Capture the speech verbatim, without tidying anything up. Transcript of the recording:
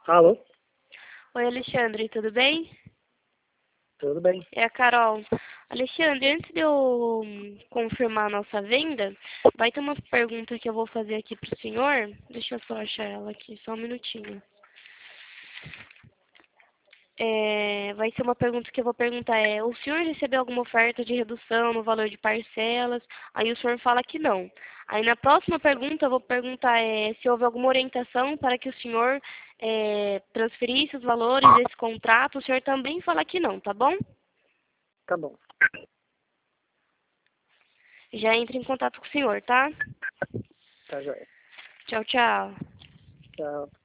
Alô? Oi, Alexandre, tudo bem? Tudo bem? É a Carol. Alexandre, antes de eu hum, confirmar a nossa venda, vai ter uma pergunta que eu vou fazer aqui para o senhor. Deixa eu só achar ela aqui, só um minutinho. É, vai ser uma pergunta que eu vou perguntar é, o senhor recebeu alguma oferta de redução no valor de parcelas? Aí o senhor fala que não. Aí na próxima pergunta eu vou perguntar é, se houve alguma orientação para que o senhor é, transferisse os valores desse contrato. O senhor também fala que não, tá bom? Tá bom. Já entre em contato com o senhor, tá? Tá joia. Tchau, tchau. Tchau.